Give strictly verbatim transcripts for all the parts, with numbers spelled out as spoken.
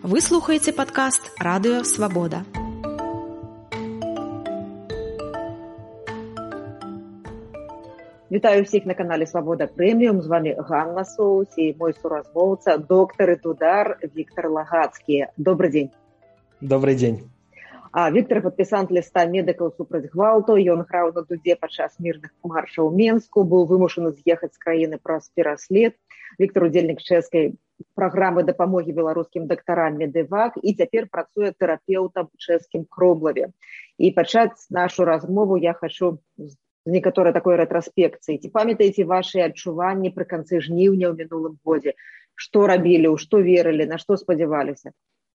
Вы слухаеце падкаст Радыё Свабода. Вітаю всіх на канале Свабода Прэміум. З вами Ганна Соус і мой суразмоўца, доктор Тудар Віктор Лагацкі. Добрый дзень. Добрый дзень. А Віктор падпісант ліста медыкаў супраць гвалту. Ён граў на дудзе падчас мірных маршаў у Менску, быў вымушаны з'ехаць з краіны праз пераслед. Віктор удзельнік чэшскай праграмы дапамогі беларускім дактарам Медэвак і цяпер працуе тэрапеўтам у чэшскім Кроблаве. І пачаць нашу размову я хачу з некаторай такой рэтраспекцыі. Ці памятаеце вашы адчуванні пры канцы жніўня ў мінулым годзе? Што рабілі, у што верылі, на што спадзяваліся?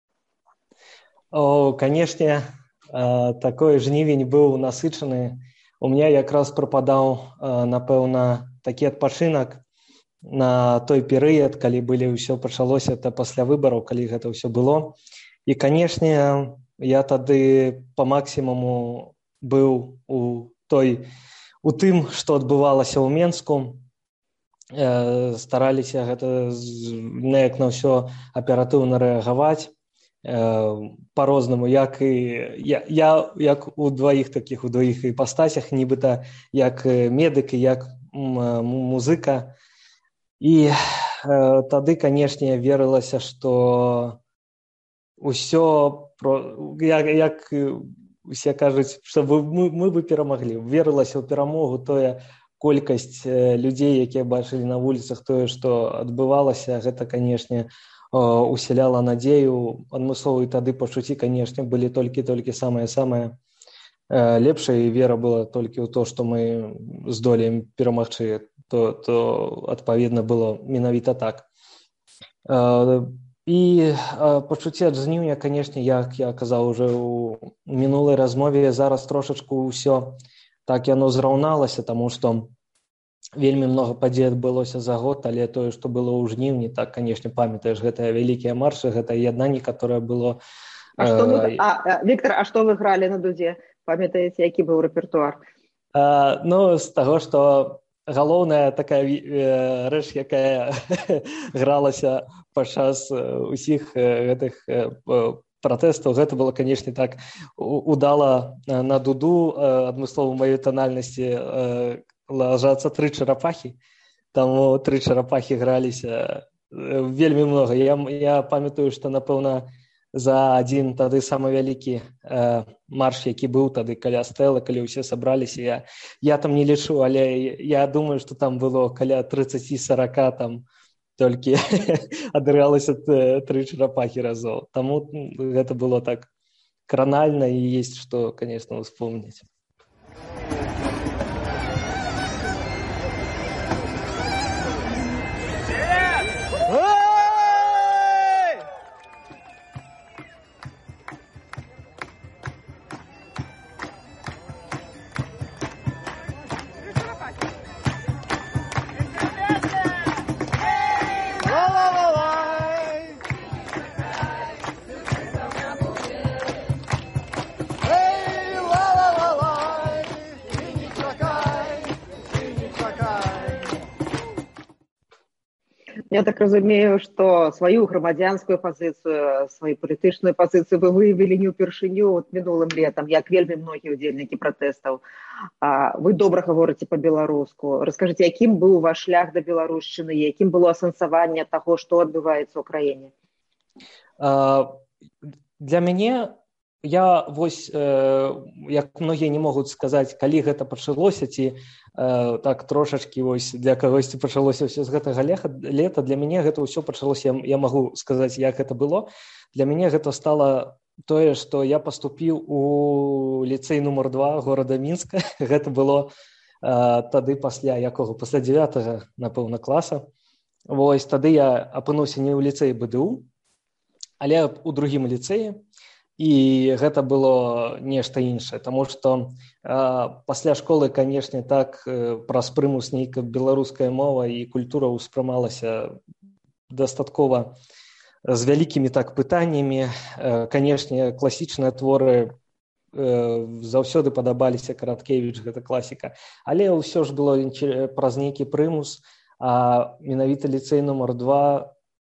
О, канешне, такой жнівень быў насычаны. У меня якраз прападаў, напэўна, такі адпачынак на той перыяд, калі былі ўсё пачалося, это пасля выбараў, калі гэта ўсё было. І, канешне, я тады па максімуму быў у той, у тым, што адбывалася ў Менску. Э, стараліся гэта неяк на ўсё аператыўна рэагаваць. По-рознаму, як і я, я як у дваіх такіх у дваіх іпастасях, нібыта як медык і як музыка. І э, тады, канешне, верылася, што ўсё про як, як усе кажуць, што мы, мы бы перамаглі. Верылася ў перамогу тое колькасць людзей, якія бачылі на вуліцах тое, што адбывалася, гэта, канешне, усяляла надзею. Адмысловыя тады пачуцці, канешне, былі толькі-толькі самае-самае лепшае, і вера была толькі ў то, што мы здолеем перамагчы, то, то адпаведна было менавіта так. І пачуцці ад жніўня, канешне, як я казаў уже ў мінулай размове, зараз трошачку ўсё так яно зраўналася, таму што вельмі много падзей адбылося за год, але тое, што было ў жніўні, так, канешне, памятаеш, гэтыя вялікія маршы, гэта яднанне, которое было... А што вы, а, Віктор, а што вы гралі на дудзе? Памятаеце, які быў рэпертуар? А, ну, з таго, што галоўная такая э, рэч, якая гралася падчас усіх гэтых э, пратэстаў, гэта было, канешне, так удала на дуду, э, адмыслова маёй танальнасці, э, ложацца тры чарапахі, таму тры чарапахі граліся вельмі много. Я, я памятаю, што, напэўна, за адзін тады самы вялікі э, марш, які быў тады каля стэлы, калі ўсе сабраліся, я, я там не лічу, але я думаю, што там было каля трыццаць-сорок там толькі адыгралася тры чарапахі разоў. Таму гэта было так кранальна, і ёсць што, канешне, успомніць. Я так разумею, што сваю грамадзянскую пазіцыю, сваю палітычную пазіцыю вы выявілі не ўпершыню от мінулым летам, як вельмі многія ўдзельнікі пратэстаў. Вы добра гаворыце па-беларуску. Раскажыце, якім быў ваш шлях да беларушчыны, якім было асэнсаванне таго, што адбываецца ў краіне? Для мяне, я вось, як многія не могуць сказаць, калі гэта пачалося, ці так трошачкі вось для кагосьці пачалося ўсё з гэтага лета, для мяне гэта ўсё пачалося, я магу сказаць, як гэта было. Для мяне гэта стала тое, што я паступіў у ліцэй нумар два горада Мінска. Гэта было тады пасля якога, пасля дзявятага, напэўна, класа. Вось тады я апынуўся не ў ліцэі БДУ, але у другім ліцэі. І гэта было нешта іншае, таму што э, пасля школы, канешне, так э, праз прымус нейкая беларуская мова і культура ўспрымалася дастаткова з вялікімі так пытаннямі. Э, канешне, класічныя творы э, заўсёды падабаліся, Караткевіч, гэта класіка, але ўсё ж было праз нейкі прымус, а менавіта ліцэй нумар два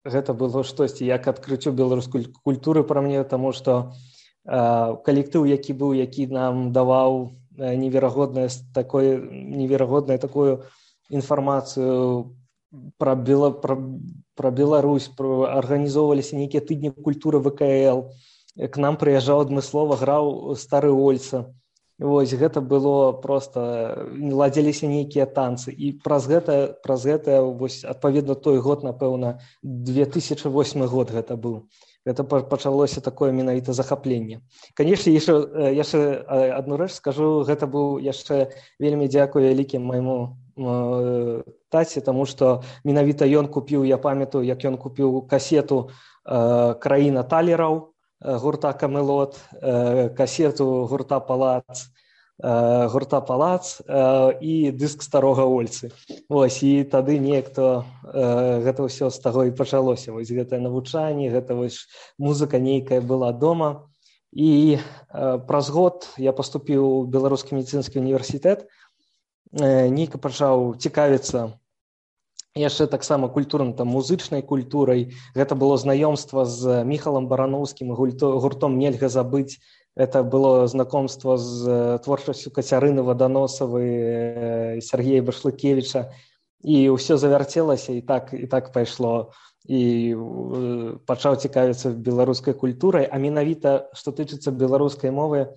гэта было штосьці як адкрыццё беларускай культуры пра мне, таму што э, калектыў, які быў, які нам даваў неверагоднае такое неверагодную такую інфармацыю пра, Бела, пра, пра Беларусь, пра, арганізоўваліся нейкія тыдні культуры вэ ка эл, к нам прыязджаў адмыслова, граў стары Ольца. Вось гэта было проста, ладзіліся нейкія танцы, і праз гэта, праз гэта вось, адпаведна той год, напэўна, две тысячы восьмы год гэта быў. Гэта пачалося такое менавіта захапленне. Канешне, яшчэ, яшчэ адну рэч скажу, гэта быў яшчэ вельмі дзякую вялікім майму э, таце, таму што менавіта ён купіў, я памятаю, як ён купіў касету э, «Краіна талераў», гурта «Камелот», касету гурта «Палац», гурта «Палац» і дыск старога Ольцы. Вось, і тады неяк-то гэта ўсё з таго і пачалося. Вось гэтае навучанне, гэта вось музыка нейкая была дома. І праз год я паступіў у Беларускі медыцынскі універсітэт, нейка пачаў цікавіцца яшчэ таксама культурна, там, музычнай культурай. Гэта было знаёмства з Міхалам Барановскім, гуртом «Нельга забыць». Это было знакомство з творчасцю Кацярыны Ваданосавай, Сергея Башлыкевіча. І ўсё завярцелася, і так, і так пайшло. І пачаў цікавіцца беларускай культурай. А менавіта, што тычыцца беларускай мовы,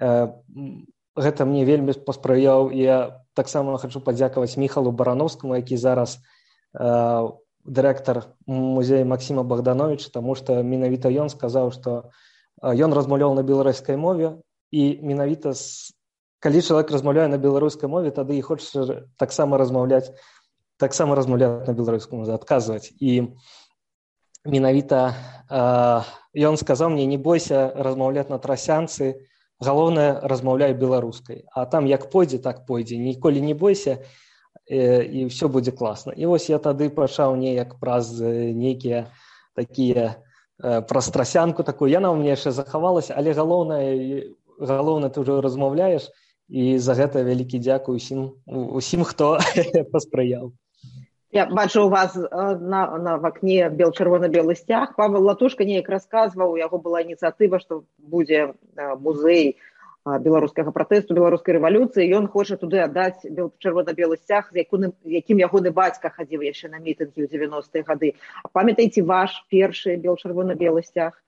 гэта мне вельмі паспрыяў. Я таксама хочу падзякаваць Міхалу Барановскаму, які зараз дырэктар музея Максіма Богдановича, таму што менавіта ён сказаў, што ён размаўляў на беларускай мове, і менавіта з... калі чалавек размаўляе на беларускай мове, тады і хочаш таксама размаўляць таксама размаўляць на беларускай мове, адказваць. І менавіта ён сказаў мне: не бойся размаўляць на трасянцы, галоўнае, размаўляй беларускай. А там як пойдзе, так пойдзе. Ніколі не бойся, і ўсё будзе класна. І вось я тады пачаў неяк праз нейкія такія, праз трасянку такую. Яна ў мяне яшчэ захавалася, але галоўнае, галоўнае ты ўжо размаўляеш, і за гэта вялікі дзякуй усім, усім, хто паспрыяў. Я бачу у вас на, на вакне бел-чырвона-белы сцяг. Павел Латушка неяк расказваў, у яго была ініцыятыва, што будзе музей беларускага пратэсту, беларускай рэвалюцыі. Ён хоча туды аддаць бел-чырвона-белы сцяг, з якім ягоны бацька хадзіў яшчэ на мітынгі ў дзевяностыя гады. А памятаеце ваш першы бел-чырвона-белы сцяг?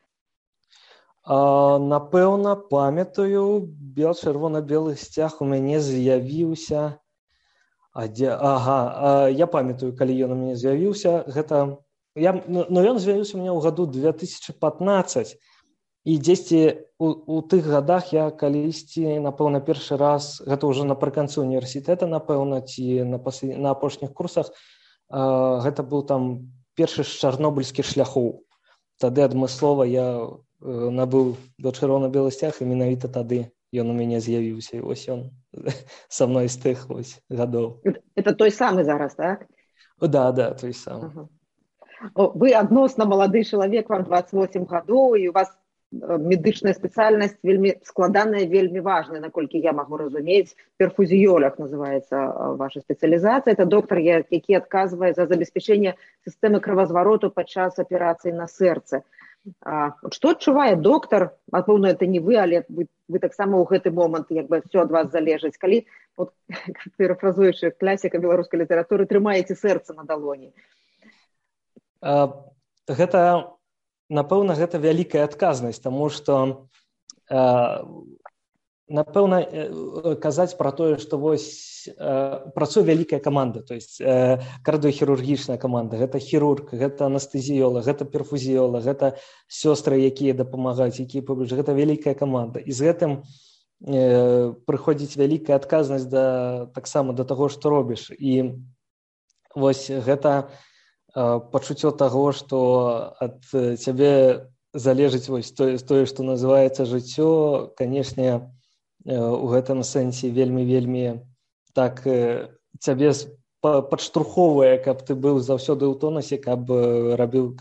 А, напэўна, памятаю. Бел-чырвона-белы сцяг у мяне з'явіўся... А дзе... Ага, а, я памятаю, калі ён у мяне з'явіўся. Гэта... Я... Ну, ён з'явіўся у мяне ў году две тысячи пятнадцатым. І дзесьці у, у тых гадах я калісьці, напэўна, першы раз, гэта ўжо напрыканцы універсітэта, напэўна, ці на, пас... на апошніх курсах, э, гэта быў там першы з чарнобыльскіх шляхоў. Тады адмыслова я э, набыў бел-чырвона-белы сцяг, і менавіта тады ён у мяне з'явіўся. І вось ён са мной з тых вось гадоў. Это той самы зараз, так? Да, да, той самы. Ага. Вы адносна малады чалавек, вам дваццаць восем гадоў, і у вас медычная спецыяльнасць вельмі складаная, вельмі важная, наколькі я магу разумець. Перфузіёлог называецца ваша спецыялізацыя. Это доктар, які адказвае за забеспячэнне сістэмы кровазвароту падчас аперацыі на сэрцы. Што адчувае доктар? Напэўна, это не вы, але вы, вы таксама ў гэты момант, як бы, все ад вас залежыць. Калі, от, перафразуючы класіка беларускай літаратуры, трымаеце сэрца на далоні. А, гэта... Напэўна, гэта вялікая адказнасць, таму што, э, напэўна, э, казаць пра тое, што вось э, працуе вялікая каманда, то есть э, кардыохірургічная каманда, гэта хірург, гэта анестэзіёлаг, гэта перфузіёлаг, гэта сёстры, якія дапамагаюць, якія побач, гэта вялікая каманда. І з гэтым э, прыходзіць вялікая адказнасць да, таксама да таго, што робіш. І вось гэта пачуццё таго, што ад цябе залежыць вось тое, тое, што называецца жыццё, канешне, у гэтым сэнсе вельмі-вельмі так цябе падштурхоўвае, каб ты быў заўсёды ў тонусе, каб рабіў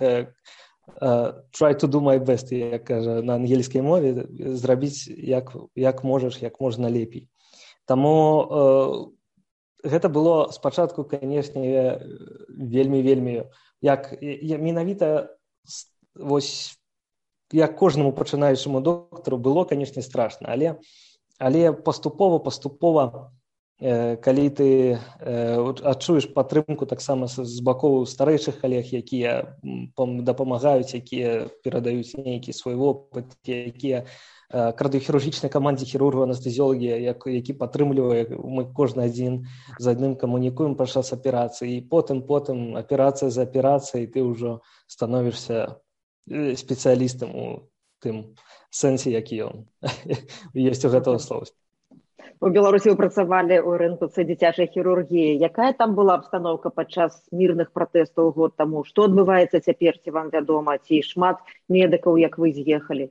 try to do my best, як кажа на ангельскай мове, зрабіць як, як можаш, як можна лепей. Таму гэта было спачатку, канешне, вельмі-вельмі, як менавіта вось як кожнаму пачынаючаму доктару было, канешне, страшна, але, але паступова, паступова, э, калі ты э, адчуеш падтрымку таксама з бакоў старэйшых калег, якія дапамагаюць, якія перадаюць нейкі свой вопыт, якія кардыохірургічнай камандзе хірургаў, анестэзіолагі, як, які падтрымлівае, мы кожны адзін з адным камунікуем падчас аперацыі, і потым, потым аперацыя за аперацыяй ты ўжо становішся спецыялістам у тым сэнсе, які ён ёсць у гэтага слова. У Беларусі вы працавалі ў рынку дзіцячай хірургіі. Якая там была абстаноўка падчас мірных пратэстаў год таму? Што адбываецца цяпер, ці вам вядома, ці шмат медыкаў, як вы з'ехалі?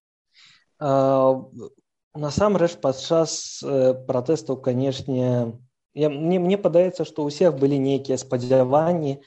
Насамрэч, падчас пратэстаў, канешне, я, мне, мне падаецца, што ў усіх былі нейкія спадзяванні.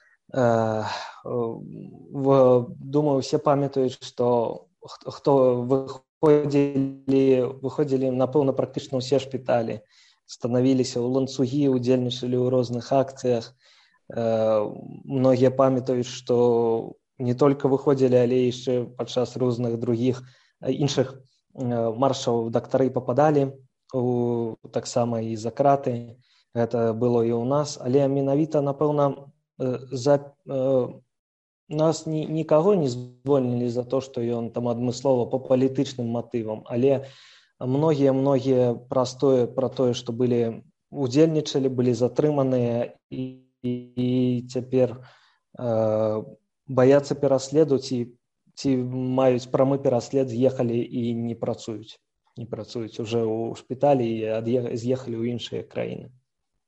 Думаю, усе памятаюць, што хто выходзілі, выходзілі, напэўна, практычна ўсе шпіталі, станавіліся ў ланцугі, удзельнічалі ў розных акцыях. Многія памятаюць, што не толькі выходзілі, але яшчэ падчас розных другіх іншых маршаў дактары пападалі у, таксама і за краты. Гэта было і ў нас, але менавіта, напэўна, за, нас ні, нікаго не звольнілі за то, што ён там адмыслова па палітычным матывам, але многія-многія праз тое, пра тое, што былі удзельнічалі, былі затрыманыя і, і, і цяпер э, баяцца пераследу, ці ці маюць прамы пераслед, з'ехалі і не працуюць. Не працуюць уже ў шпіталі і з'ехалі ў іншыя краіны.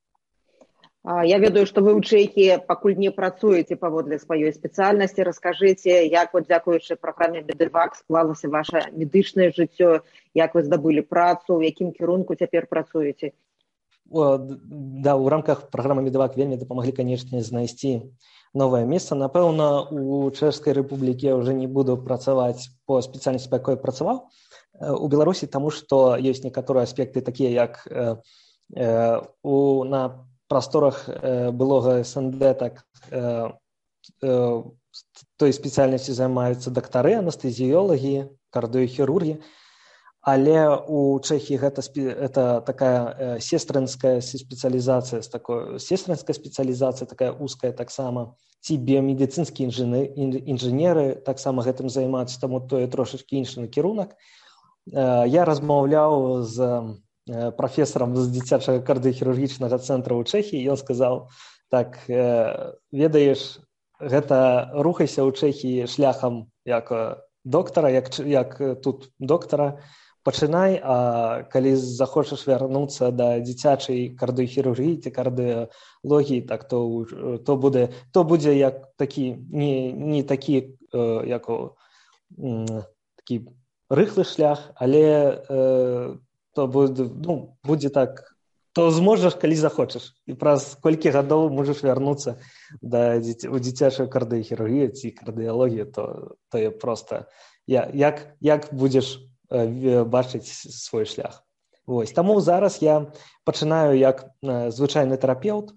Я ведаю, што вы ў Чэхіі пакуль не працуеце паводле сваёй спецыяльнасці. Раскажыце, як вот дзякуючы праграме Медэвак склалася ваша медычнае жыццё, як вы здабылі працу, у якім кірунку цяпер працуеце? О, да, у рамках праграмы Медэвак вельмі дапамаглі, канешне, знайсці новае месца. Напэўна, у Чэшскай рэпублікі я ўжо не буду працаваць по спецыяльнасці, па якой працаваў у Беларусі, таму што ёсць некаторыя аспекты такія, як э, э, у, на прасторах э, былога эс эн дэ, так э, э, той спецыяльнасці займаюцца дактары, анестэзіёлагі, кардыохірургі, але у Чэхіі гэта, гэта такая э, сестрынская спецыялізацыя, такой, сестрынская спецыялізацыя, такая узкая таксама, ці біямедыцынскія інжынеры таксама гэтым займаюцца, таму тое трошачкі іншы накірунак. Э, я размаўляў з э, прафесарам з дзіцячага кардыохірургічнага цэнтра ў Чэхіі, ён сказаў, так, э, ведаеш, гэта рухайся ў Чэхіі шляхам як доктара, як, як тут доктара, пачынай, а калі захочаш вярнуцца да дзіцячай кардыохірургіі ці кардыялогіі, так то, то, будзе, то будзе як такі, не, не такі, э, як, э, такі рыхлы шлях, але э, то будзе, ну, будзе так, то зможаш, калі захочаш. І праз колькі гадоў можаш вярнуцца да дзіця, у дзіцячую кардыохірургію ці кардыялогію, то, то я проста, я, як, як будзеш бачыць свой шлях. Вось. Таму зараз я пачынаю як звычайны тэрапеўт,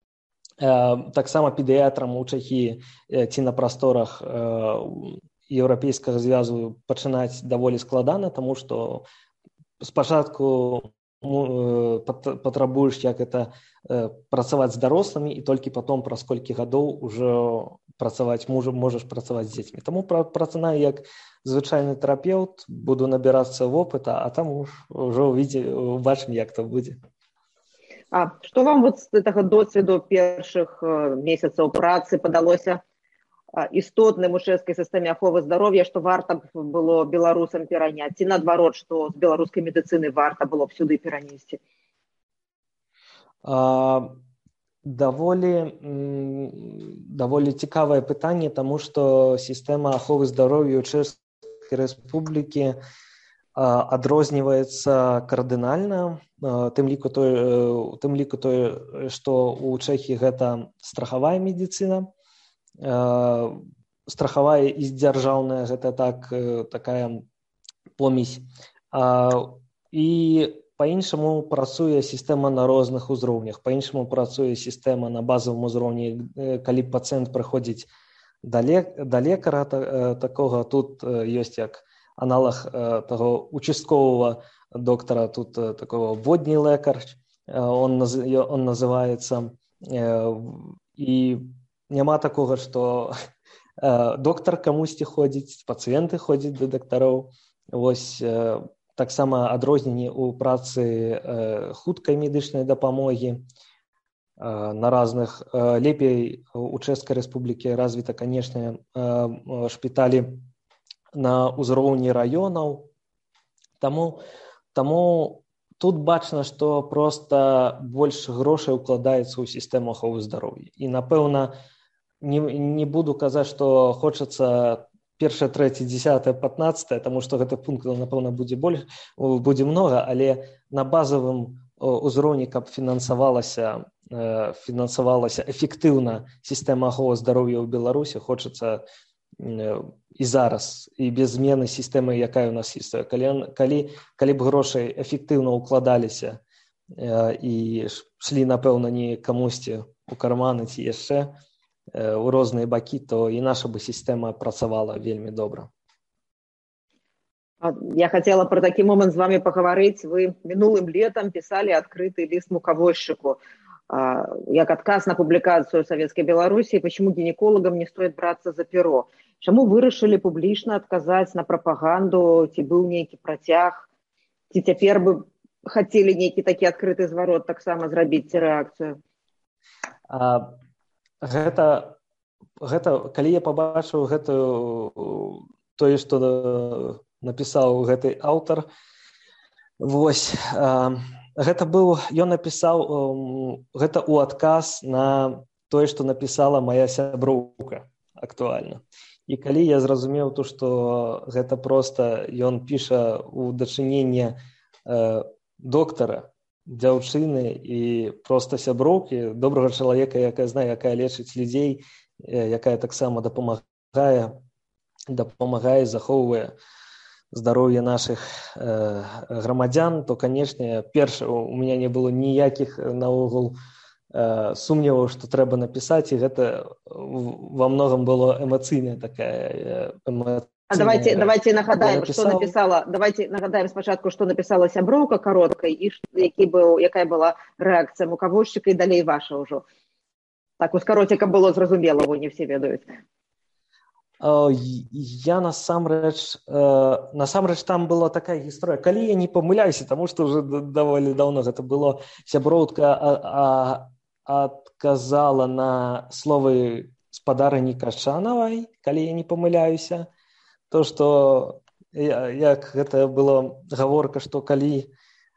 таксама педыятрам у Чэхіі ці на прасторах еўрапейскага звязу пачынаць даволі складана, таму што спачатку патрабуеш як это працаваць з дарослымі і толькі потом праз колькі гадоў ужо працаваць можаш працаваць з дзецьмі. Таму працанаю як звычайны тэрапеўт, буду набірацца вопыта, а там ужо убачым, як то будзе. А што вам вот з гэтага досведу першых месяцаў працы падалося істотным у чэшскай сістэме аховы здароўя, што варта было беларусам пераняць, ці наадварот, што з беларускай медыцыны варта было б сюды перанесці? А, даволі, даволі цікавае пытанне, таму што сістэма аховы здароўя ў Чэшскай рэспублікі адрозніваецца кардынальна, тым ліку тое, тым ліку тое, што ў Чэхіі гэта страхавая медыцына, страхавая і дзяржаўная, гэта так, такая помесь. І па-іншаму працуе сістэма на розных узроўнях, па-іншаму працуе сістэма на базавым узроўні, калі пацыент прыходзіць да, лек, да лекара та, такога, тут ёсць як аналаг таго участковага доктара, тут такого водні лекар, он, он называецца, і няма такога, што доктар камусьці ходзіць, пацыенты ходзяць да дактароў. Вось таксама адрозненні ў працы хуткай медычнай дапамогі на разных. Лепей у Чэшскай Рэспублікі развіта, канешне, шпіталі на ўзроўні раёнаў. Таму, таму тут бачна, што проста больш грошай укладаецца ў сістэму аховы здароўя. І, напэўна, не, не буду казаць, што хочацца першае, трэцяе, дзесятае, пятнаццатае, таму што гэтых пунктаў, напэўна, будзе больш, будзе многа, але на базавым узроўні, каб фінансавалася, фінансавалася эфектыўна сістэма аховы здароўя ў Беларусі, хочацца і зараз, і без змены сістэмы, якая ў нас ёсць. Калі, калі, калі б грошай эфектыўна укладаліся і шлі, напэўна, не камусьці ў карманы ці яшчэ у розныя бакі, то і наша бы сістэма працавала вельмі добра. Я хотела про такі момент з вами паговорыць. Вы мінулым летам пісалі адкрыты ліст мукавозчыку як адказ на публікацыю Савецкай Беларусі, почему гінеколагам не стоит браться за перо. Чаму вырашылі публічна адказаць на прапаганду, ці быў нейкі працяг, ці цяпер бы хацелі нейкі такі адкрыты зварот таксама зрабіць, ці рэакцыю? А, гэта, гэта, калі я пабачыў гэтую, тое, што напісаў гэты аўтар, вось, а, гэта быў, ён напісаў, гэта ў адказ на тое, што напісала мая сяброўка актуальна. І калі я зразумеў то, што гэта проста ён піша ў дачыненне э, доктара, дзяўчыны і проста сяброўкі, добрага чалавека, якая знае, якая лечыць людзей, э, якая таксама дапамагае, дапамагае, захоўвае здароўе нашых э, грамадзян, то, канешне, перш, у мяне не было ніякіх наогул э, сумневаў, што трэба напісаць, і гэта во многом было эмацыйная такая эмацыйная... А давайте, давайте нагадаем, написал... что написала, давайте нагадаем спочатку, что написала сяброўка кароткай, і які быў, якая была рэакцыя мукавозчыка, і далей ваша ўжо. Так, у скароцікам было зразумела, вы не все ведаюць. Я насамрэч, насамрэч там была такая гісторыя, калі я не памыляюся, таму што ўжо даволі даўно гэта было, сяброўка адказала на словы спадарыні Кашанавай, калі я не памыляюся, то, што як гэта была гаворка, што калі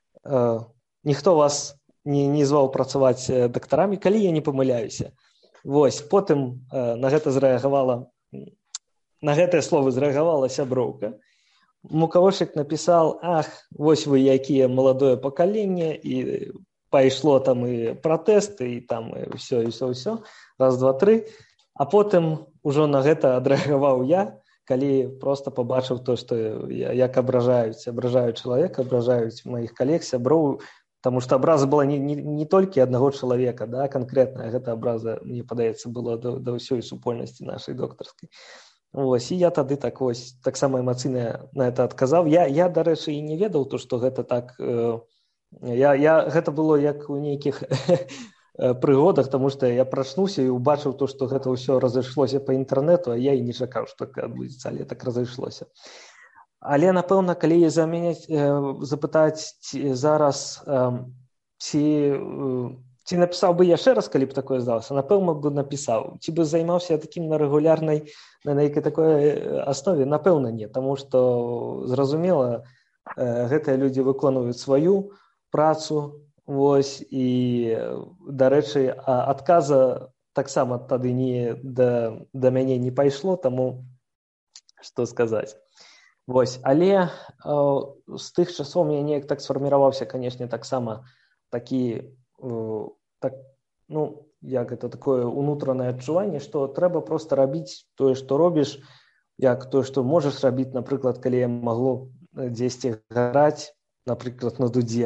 ніхто вас не, не зваў працаваць дактарамі, калі я не памыляюся. Вось, потым на гэта зрэагавала На гэтыя словы зрэагавала сяброўка. Мукавозчык напісаў: ах, вось вы якія маладое пакаленне, і пайшло там і пратэсты, і там і ўсё, і ўсё, ўсё, раз, два, тры. А потым ужо на гэта адрэагаваў я, калі проста пабачыў то, што як абражаюць, абражаюць чалавека, абражаюць маіх калег, сяброў, таму што абраза была не, не, не толькі аднаго чалавека, да, канкрэтная гэта абраза, мне падаецца, была да, да ўсёй супольнасці нашай доктарскай. Вось, і я тады так вось таксама эмацыйна на гэта адказаў. Я, я дарэчы, і не ведаў то, што гэта так... Э, я, я, гэта было як у нейкіх прыгодах, таму што я прачнуўся і ўбачыў то, што гэта ўсё разышлося па інтэрнэту, а я і не чакаў, што так адбудзецца, але так разышлося. Але, напэўна, калі замяняць, э, запытаць зараз, э, ці... Э, Ці напісаў бы яшчэ раз, калі б такое здалося? Напэўна, бы напісаў. Ці бы займаўся такім на рэгулярнай, на нейкай такой аснове? Напэўна, не. Таму што, зразумела, гэтыя людзі выконваюць сваю працу. Вось, і, дарэчы, адказа таксама тады не да, да мяне не пайшло, таму што сказаць. Вось, але з тых часоў я неяк так сфарміраваўся, канешне, таксама такі... так, ну, як это такое унутранае адчуванне, што трэба проста рабіць тое, што робіш, як тое, што можаш рабіць, напрыклад, калі я магло дзесьці гараць, напрыклад, на дудзе.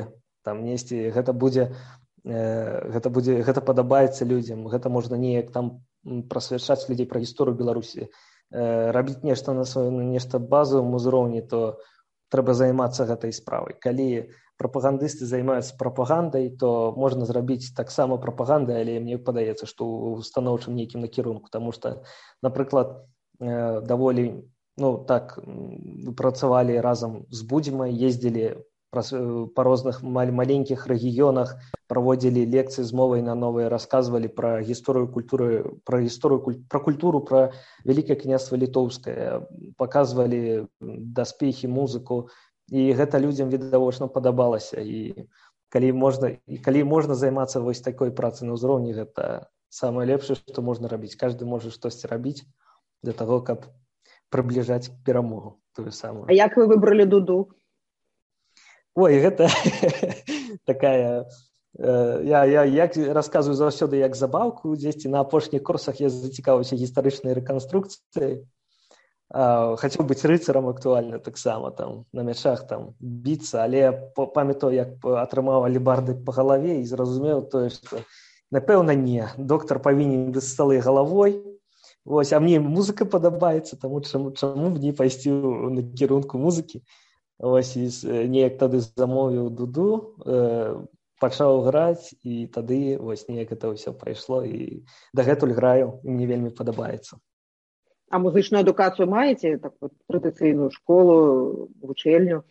там несці, гэта будзе гэта будзе гэта падабаецца людзям, гэта можна неяк там прасвячаць людзей пра гісторыю Беларусі, рабіць нешта на сваём нешта базовым узроўні, то трэба займацца гэтай справай. Калі прапагандысты займаюцца прапагандай, то можна зрабіць таксама прапагандай, але мне падаецца, што ў устаноўчым нейкім накірунку, таму што, напрыклад, даволі ну так працавалі разам з Будзімай, ездзілі па розных маленькіх рэгіёнах, праводзілі лекцыі з мовай на новай, расказвалі пра гісторыю культуры, пра гісторыю, пра культуру, пра Вялікае княства Літоўскае, паказвалі даспехі, музыку, і гэта людзям відавочна падабалася. І калі можна, і калі можна займацца вось такой працай на ўзроўні, гэта самае лепшае, што можна рабіць. Кожны можа штосьці рабіць для таго, каб прыбліжаць перамогу тую самую. А як вы выбралі дуду? Ой, гэта такая... Я, я, як расказваю заўсёды як забаўку, дзесьці на апошніх курсах я зацікавіўся гістарычнай рэканструкцыяй. Хацеў быць рыцарам актуальна таксама, там, на мячах там, біцца, але памятаю, як атрымаў алебарды па галаве і зразумеў тое, што, напэўна, не. Доктар павінен быць сталы галавой, вось, а мне музыка падабаецца, таму чаму, чаму б не пайсці ў накірунку музыкі. Вось, і неяк тады замовіў дуду, э, пачаў граць, і тады вось неяк гэта ўсё пайшло, і дагэтуль граю, і мне вельмі падабаецца. А музычную адукацыю маеце? Так, вот, традыцыйную школу, вучэльню?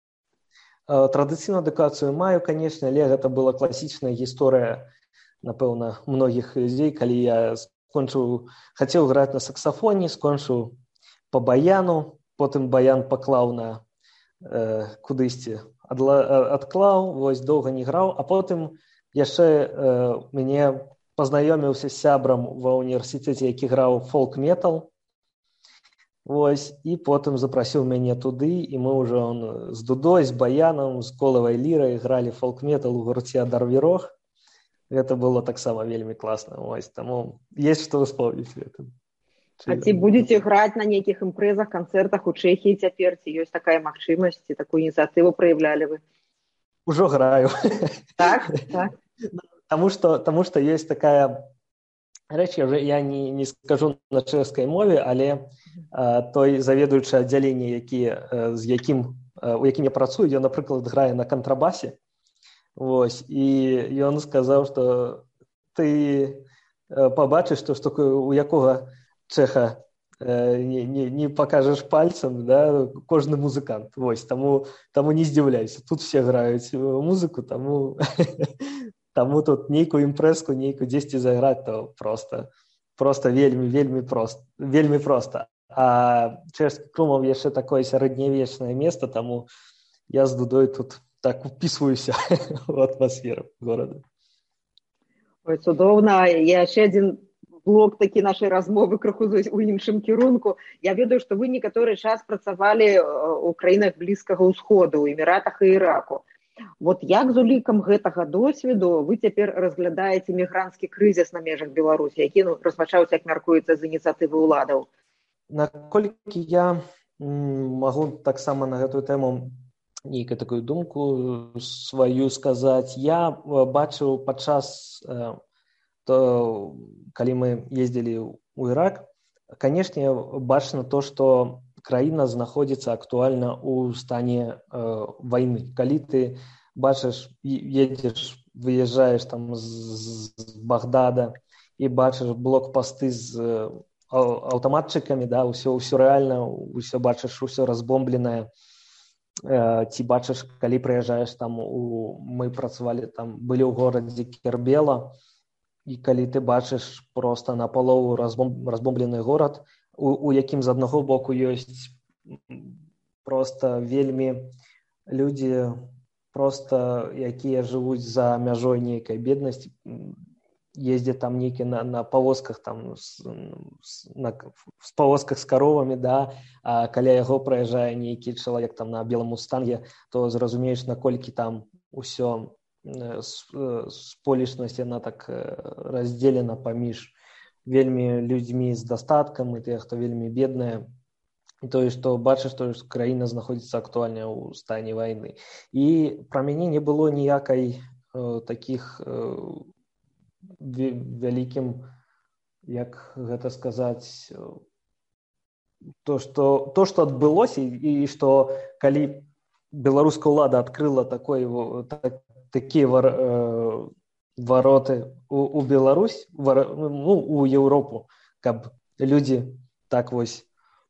Традыцыйную адукацыю маю, канешне, але гэта была класічная гісторыя, напэўна, многіх людзей, калі я скончыў, хацеў граць на саксафоне, скончыў па баяну, потым баян паклаў на э, кудысьці, адла, адклаў, вось доўга не граў, а потым яшчэ э, мяне пазнаёміўся з сябрам ва ўніверсітэце, які граў фолк-метал, вось, і потым запрасіў мяне туды, і мы ўжо он, з дудой, з баянам, з колавай лірай гралі фолк-метал у гурце Адар-Вірог. Гэта было таксама вельмі класна, вось, таму есть што ўспомніць гэтым. А ці будзеце граць на нейкіх імпрэзах, канцэртах у Чэхіі цяпер? Ці ёсць такая магчымасць, ці такую ініцыятыву праяўлялі вы? Ужо граю. Так? Так. Таму што, таму што ёсць такая рэч, я, я не, не скажу на чэшскай мове, але а, той заведуючы аддзялення, які, а, з якім, а, у якім я працую, ён, напрыклад, грае на кантрабасе. Вось, і ён сказаў, што ты пабачыш, што, што у якога чэха не, не, не пакажаш пальцам, да, кожны музыкант. Вось, таму, таму не здзіўляйся. Тут все граюць музыку, таму, таму тут нейкую імпрэску, нейкую дзесьці заграць, то проста, проста вельмі, вельмі проста. Вельмі проста. А чэшскі Крумов яшчэ такое сярэднявечнае место, таму я з дудой тут так упісваюся ў атмасферу горада. Ой, цудоўна. Я яшчэ адзін блок такі нашай размовы крыху у іншым кірунку. Я ведаю, што вы некаторы час працавалі ў краінах Блізкага ўсходу, у Эміратах і Іраку. Вот як з улікам гэтага досведу вы цяпер разглядаеце мігранцкі крызіс на межах Беларусі, які ну, распачаўся, як мяркуецца, з ініцыятывы ўладаў? Наколькі я магу таксама на гэтую тэму нейкую такую думку сваю сказаць, я бачыў падчас то, калі мы ездзілі ў Ірак, канешне, бачна то, што краіна знаходзіцца актуальна ў стане э, вайны. Калі ты бачыш, едзеш, выязджаеш там з, з Багдада і бачыш блокпасты з э, аўтаматчыкамі, да, ўсё, ўсё рэальна, ўсё бачыш, ўсё разбомбленае. Э, ці бачыш, калі прыязджаеш там, у, мы працавалі там, былі ў горадзе Кербела, і калі ты бачыш проста напалову разбом, разбомблены горад, у, у якім з аднаго боку ёсць проста вельмі людзі, проста якія жывуць за мяжой нейкай беднасці, ездзяць там нейкі на, на павозках, там, з, на, з павозках з каровамі, да, а каля яго праязджае нейкі чалавек там на белым мустанге, то зразумееш, наколькі там усё сполішнасць, яна так раздзелена паміж вельмі людзьмі з дастаткам і тыя, хто вельмі бедныя. тое, што бачыш тое, што краіна знаходзіцца актуальна ў стане вайны. І пра мяне не было ніякай э, такіх э, вялікім, як гэта сказаць, то, што, то, што адбылося, і што калі беларуская ўлада адкрыла такой, так, такія вар, э, вароты у, у Беларусь, вар, ну, у Еўропу, каб людзі так вось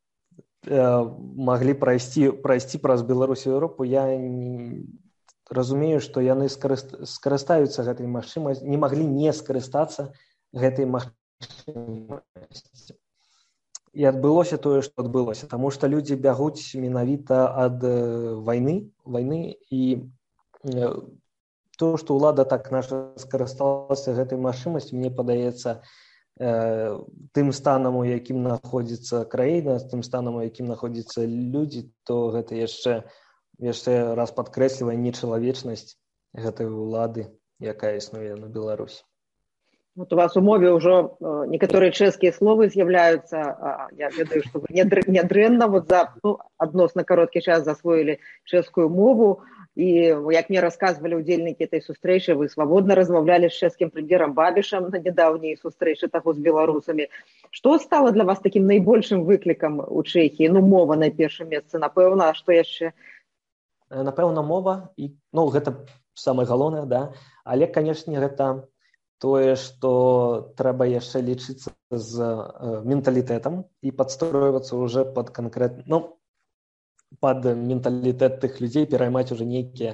маглі прайсці, прайсці праз Беларусь і Еўропу, я не, разумею, што яны скарыстаюцца гэтай магчымасцю, не маглі не скарыстацца гэтай магчымасцю. І адбылося тое, што адбылося, таму што людзі бягуць менавіта ад вайны, вайны і то, што ўлада так наша скарысталася гэтай магчымасцю, мне падаецца, тым станам, у якім знаходзіцца краіна, тым станам, у якім знаходзяцца людзі, то гэта яшчэ, яшчэ раз падкрэслівае нечалавечнасць гэтай улады, якая існуе на Беларусі. Вот у вас у мове ўжо некаторыя чэшскія словы з'яўляюцца. Я ведаю, што вы нядрэнна вот за ну, адносна кароткі час засвоілі чэшскую мову. І, як мне расказвалі ўдзельнікі этой сустрэчы, вы свабодна размаўлялі з чэшскім прэм'ерам Бабішам на нядаўняй сустрэчы таго з беларусамі. Што стала для вас такім найбольшым выклікам у Чэхіі? Ну, мова на першым месцы, напэўна, а што яшчэ? Напэўна, мова, і, ну, гэта самае галоўнае, да. Але, канешне, гэта тое, што трэба яшчэ лічыцца з э, менталітэтам і падстройвацца ўжо пад канкрэтны, ну, пад менталітэт тых людзей, пераймаць уже нейкія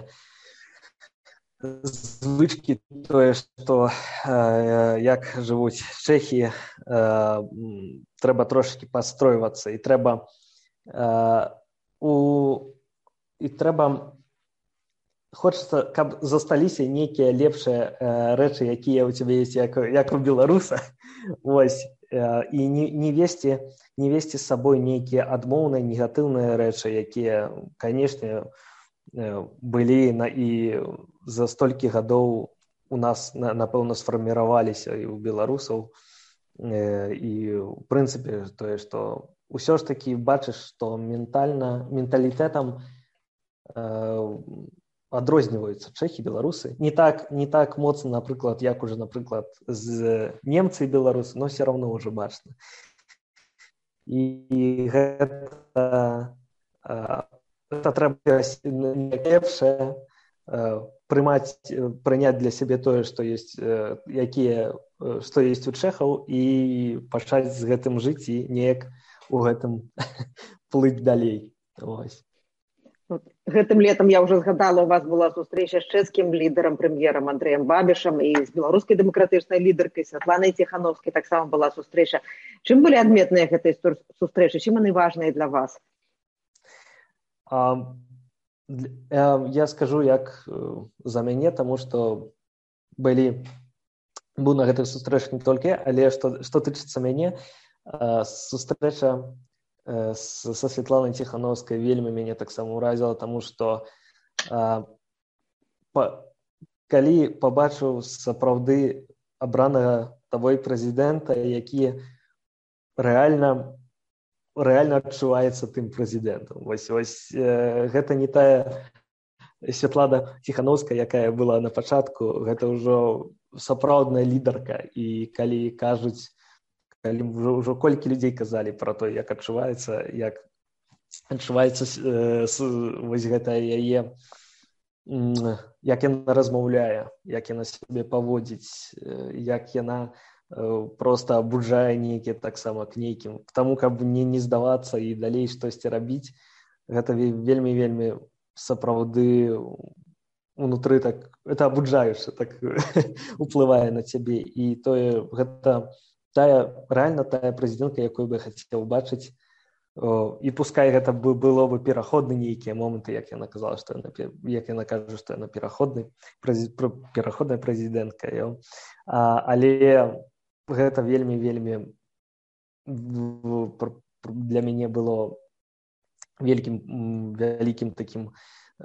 звычкі, тое, што э, як жывуць Чэхі, э, трэба трошки падстройвацца, і трэба э, у і трэба хочацца, каб засталіся нейкія лепшыя э, рэчы, якія ў цябе ёсць, як, як у беларуса. Вось. І не, не весці не весці з сабой нейкія адмоўныя негатыўныя рэчы, якія, канешне, былі на, і за столькі гадоў у нас, напэўна, сфарміраваліся і ў беларусаў. І, у прынцыпе, тое, што ўсё ж такі бачыш, што ментальна, менталітэтам адрозніваюцца чэхі, беларусы. Не так, не так моцна, напрыклад, як уже, напрыклад, з немцы і беларусы, но все равно уже бачна. І гэта, гэта трэба лепшае прымаць, прыняць для сябе тое, што ёсць, якія, што ёсць у чэхаў, і пачаць з гэтым жыць і неяк у гэтым плыць далей. Ось. Гэтым летам, я ўжо згадала, у вас была сустрэча з чэшскім лідарам, прэм'ерам Андрэем Бабішам, і з беларускай дэмакратычнай лідаркай Святланай Ціхановскай таксама была сустрэча. Чым былі адметныя гэтай сустрэчы? Чым яны важныя для вас? А, я скажу, як за мяне, таму што былі, быў на гэтых сустрэчах не толькі, але што, што тычыцца мяне, сустрэча со Святланай Ціхановскай вельмі мяне таксама ўразіла, таму што а, па, калі пабачыў сапраўды абранага тавой прэзідэнта, які рэальна, рэальна адчуваецца тым прэзідэнтам. Вось, вось э, гэта не тая Святлана Ціхановская, якая была на пачатку, гэта ўжо сапраўдная лідарка. І калі кажуць, калі ўжо, ўжо колькі людзей казалі пра то, як адчуваецца, як адчуваецца э, вось гэта яе, як яна размаўляе, як яна сябе паводзіць, як яна э, проста абуджае нейкія таксама к нейкім, к таму, каб не, не здавацца і далей штосьці рабіць, гэта вельмі-вельмі сапраўды унутры так, это абуджаюча, так уплывае на цябе. І тое, гэта тая, рэальна тая прэзідэнтка, якую бы я хацеў бачыць, о, і пускай гэта бы было бы пераходны нейкія моманты, як яна казала, што яна, як яна кажа, што яна пераходны, пераходная прэзідэнтка. А, але гэта вельмі-вельмі для мяне было вялікім, вялікім такім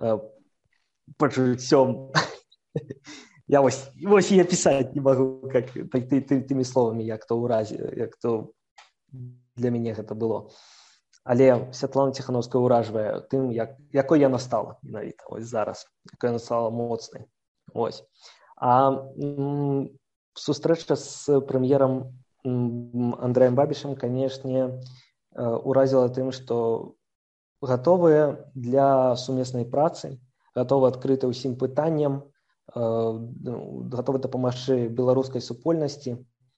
пачуццём. Я вось, вось я пісаць не магу, как ты, ты, тымі словамі, як то ўразе, як то для мяне гэта было. Але Святлана Ціхановская ўражвае тым, як, якой яна стала менавіта ось зараз, якой яна стала моцнай. Ось. А м, сустрэча з прэм'ерам Андрэем Бабішам, канешне, уразіла тым, што гатовыя для сумеснай працы, гатовы адкрыты ўсім пытанням, гатовы дапамагчы беларускай супольнасці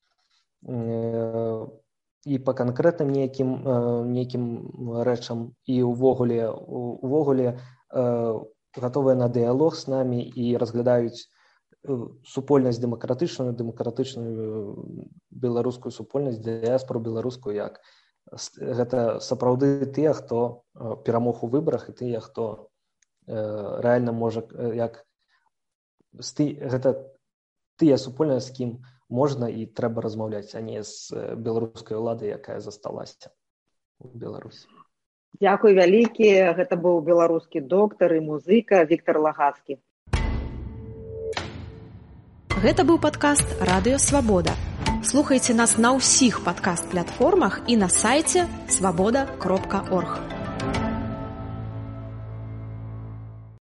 і па канкрэтным нейкім, нейкім рэчам, і ўвогуле, увогуле гатовыя на дыялог з намі і разглядаюць супольнасць дэмакратычную, дэмакратычную беларускую супольнасць, дыяспору беларускую, як гэта сапраўды тыя, хто перамог у выбарах, і тыя, хто рэальна можа, як гэта тыя супольнасць, з кім можна і трэба размаўляць, а не з беларускай уладай, якая засталася у Беларусі. Дзякуй вялікі. Гэта быў беларускі доктар і музыка Віктар Лагацкі. Гэта быў падкаст «Радыё Свабода». Слухайце нас на ўсіх падкаст-платформах і на сайце свабода кропка орг.